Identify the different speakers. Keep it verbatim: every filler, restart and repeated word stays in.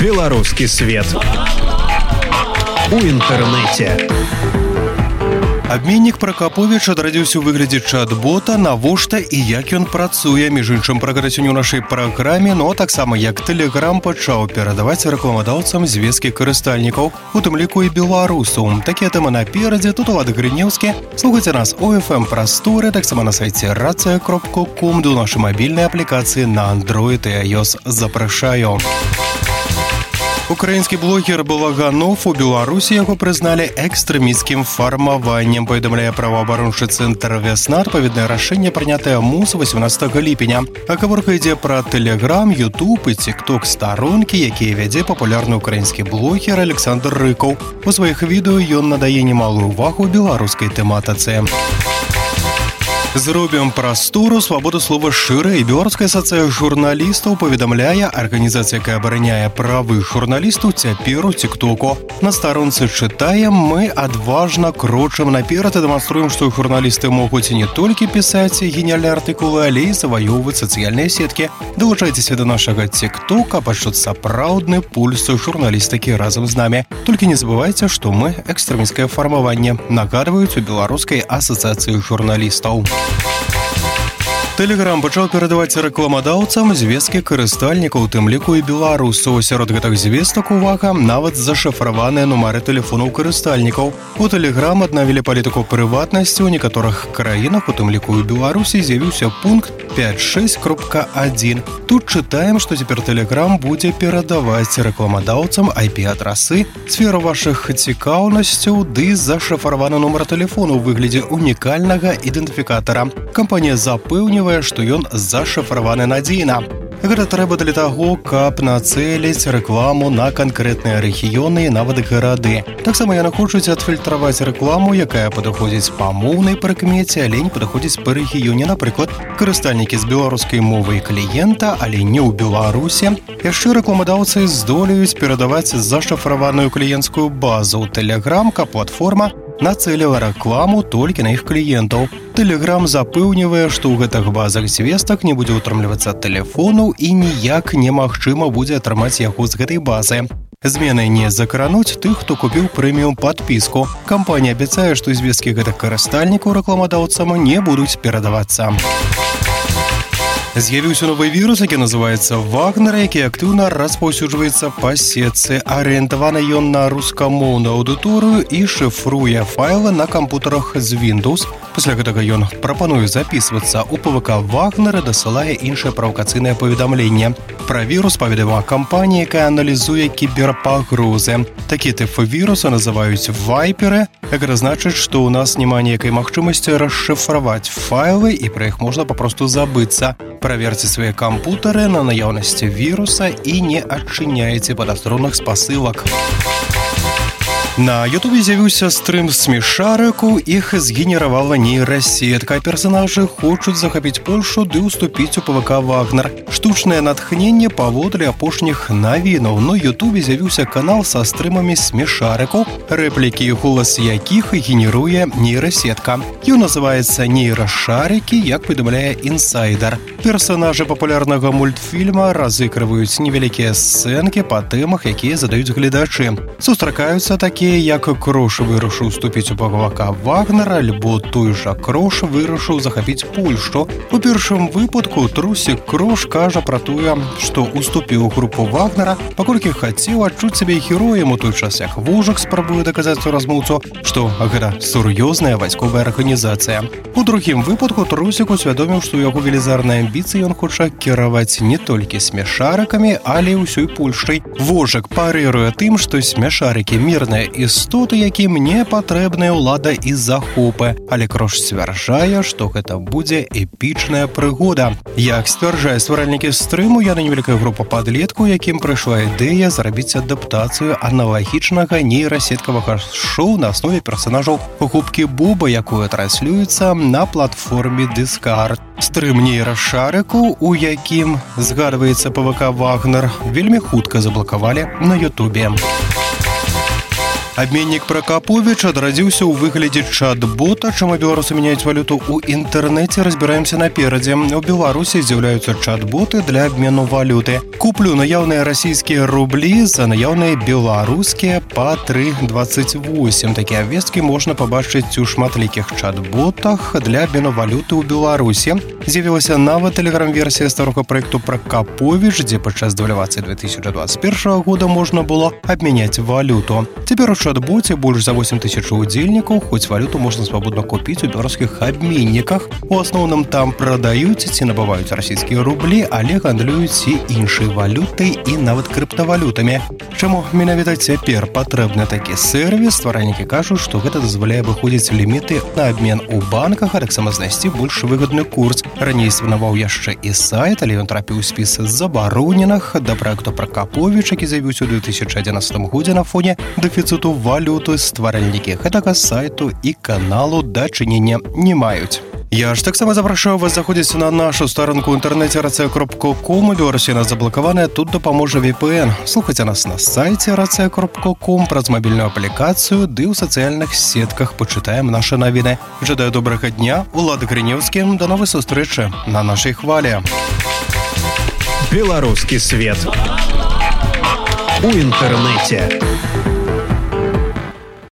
Speaker 1: Беларускі свет у інтэрнэце.
Speaker 2: Абменнік Пракаповіч адрадзіўся ў выглядзе чат-бота, навошта і як ён працуе. Між іншым, пра гэта сёння ў нашай праграме, но таксама як Тэлеграм пачаў перадаваць рэкламадаўцам звесткі карыстальнікаў, у тым ліку і беларусаў. Такія тэмы наперадзе, тут Улад Грынеўскі. Слухайце нас у эф эм прасторы, таксама на сайце рацыя кропка ком, ды ў нашай мабільнай аплікацыі на Android і iOS. Запрашаю. Украінскі блогер Балаганов у Беларусі яго прызналі экстрэмісцкім фармаваннем, паведамляе праваабарончы цэнтр «Вясна». Адпаведнае рашэнне прынятае МУС восемнадцатага ліпеня. А гаворка ідзе пра Тэлеграм, Ютуб і Тік-Ток старонкі, якія вядзе папулярны украінскі блогер Александр Рыкаў. У сваіх відэо ён надае немалую ўвагу беларускай тэматыцы. Зробім прастору, свабоду слова шырэй. Беларуская асацыяцыя журналістаў паведамляе, арганізацыя, якая абараняе правы журналістаў, цяпер у Тік-Току. На старонцы чытаем: мы адважна крочым наперад і дэманструем, што журналісты могуць не толькі пісаць геніяльныя артыкулы, але і заваёўваць сацыяльныя сеткі. Далучайцеся да нашага Тік-Тока, пачуць сапраўдны пульс журналістыкі разам з намі. Толькі не забывайце, што мы экстрэмісцкае фармаванне, нагадваюць у Беларускай асацыяцыі журналістаў. Тэлеграм пачаў перадаваць рэкламадаўцам звесткі карыстальнікаў, у тым ліку і беларусаў. Сярод гэтых звестак, увага, нават зашыфраваныя нумары тэлефонаў карыстальнікаў. У Тэлеграм аднавілі палітыку прыватнасці. У некаторых краінах, у тым ліку і Беларусі, з'явіўся пункт пяць шэсць кропка адзін. Тут чытаем, што цяпер Тэлеграм будзе перадаваць рэкламадаўцам ай пі-адрасы, сферу вашых цікаўнасцяў ды зашыфраваны нумар тэлефону ў выглядзе унікальнага ідэнтыфікатара. Кампанія запэўнівае, што ён зашыфраваны надзейна. Гэта трэба для таго, каб нацэліць рэкламу на канкрэтныя рэгіёны і нават гарады. Таксама яны хочуць адфільтраваць рэкламу, якая падыходзіць па моўнай прыкмеце, але не падыходзіць па рэгіёне. Напрыклад, карыстальнікі з беларускай мовай кліента, але не ў Беларусі. Яшчэ рэкламадаўцы здолеюць перадаваць зашыфраваную кліенцкую базу ў Тэлеграм, каб платформа нацэліла рэкламу толькі на іх кліентаў. Тэлеграм запэўнівае, што ў гэтых базах звестак не будзе ўтрымлівацца тэлефону і ніяк немагчыма будзе атрымаць яго з гэтай базы. Змены не закрануць тых, хто купіў прэміум падпіску. Кампанія абяцае, што звесткі гэтых карыстальнікаў рэкламадаўцам не будуць перадавацца. З'явіўся новы вірус, які называецца «Вагнер», які актыўна распаўсюджваецца па сетцы. Арыентаваны ён на рускамоўную аўдыторыю і шыфруе файлы на кампутарах з Windows. Пасля гэтага ён прапануе запісвацца ў пэ вэ ка «Вагнер» і дасылае іншае правакацыйнае паведамленне. Пра вірус паведаміла кампанія, якая аналізуе кіберпагрозы. Такі тып віруса называюць «вайперы». Гэта значыць, што ў нас няма ніякай магчымасці расшыфраваць файлы і пра іх можна папросту забыцца. Праверце свае кампутары на наяўнасці віруса і не адчыняйце падазроных спасылак. На Ютубе з'явіўся стрым смешарыку, іх згенеравала нейрасетка. Персанажы хочуць захапіць Польшу ды ўступіць у пэ вэ ка «Вагнер». Штучнае натхненне паводле апошніх навінаў. На Ютубе з'явіўся канал са стрымамі смешарыкаў, рэплікі і голас якіх генеруе нейрасетка. Ён называецца «Нейрашарыкі», як паведамляе інсайдер. Персанажы папулярнага мультфільма разыгрываюць невялікія сцэнкі па тэмах, якія задаюць гледачы. Сустракаюцца такія, як Крош вырашыў уступіць у пэ вэ ка «Вагнер», альбо той жа Крош вырашыў захапіць Польшу. У першым выпадку трусік Крош кажа пра тое, што уступіў у групу «Вагнера», паколькі хацеў адчуць сябе героем, у той час як Вожак спрабуе даказаць размоўцу, што гэта сур'ёзная вайсковая арганізацыя. У другім выпадку трусік усвядоміў, што ў яго велізарныя амбіцыі, ён хоча кіраваць не толькі смешарыкамі, але і ўсёй Польшай. Вожак парыруе тым, што смешарыкі мірныя істоты, якім не патрэбная ўлада і захопы. Але Крош сцвярджае, што гэта будзе эпічная прыгода. Як сцвярджае стваральнікі стрыму, яна невялікая група падлеткаў, якім прыйшла ідэя зрабіць адаптацыю аналагічнага нейрасеткавага шоу на аснове персанажаў губкі Боба, якое транслюецца на платформе Discord. Стрым нейрашарыку, у якім згадваецца пэ вэ ка «Вагнер», вельмі хутка заблакавалі на Ютубе. Абменнік Пракаповіч адрадзіўся ў выглядзе чат-бота. Чаму беларусы мяняюць валюту ў інтэрнэце, разбіраемся наперадзе. У Беларусі з'яўляюцца чат-боты для абмену валюты. Куплю наяўныя расійскія рублі за наяўныя беларускія па тры дваццаць восем. Такія абвесткі можна пабачыць у шматлікіх чат-ботах для абмену валюты ў Беларусі. З'явілася нават тэлеграм-версія старога праекту Пракаповіч, дзе падчас дэвальвацыі две тысячи двадцать первого года можна было абмяняць валюту. Цяпер у чат-боце больш за восемь тысяч удзельнікаў, хоць валюту можна свабодна купіць у беларускіх абменніках. У асноўным там прадаюць ці набываюць расійскія рублі, але гандлююць і іншай валютай і нават крыптавалютамі. Чаму менавіта цяпер патрэбны такі сервіс? Стваральнікі кажуць, што гэта дазваляе выходзіць ліміты на абмен у банках, а таксама знайсці больш выгадны курс. Раней існаваў яшчэ і сайт, але ён трапіў у спіс забароненых. Да праекту Пракаповіч, які з'явіўся ў две тысячи одиннадцатом годзе на фоне дэфіцыту валюты, стваральнікі гэтага сайту і каналу дачынення не маюць. Я ж таксама запрашаю вас заходзіць на нашу старонку ў інтэрнэце рацыя кропка ком. У Беларусі нас заблакаваная, тут дапаможа ви пи эн. Слухайце нас на сайце рацыя кропка ком, праз мабільную аплікацыю, ды ў сацыяльных сетках пачытаем нашы навіны. Жадаю добрага дня, Улад Грынеўскі. Да новай сустрэчы на нашай хвалі.
Speaker 1: Беларускі свет у інтэрнэце.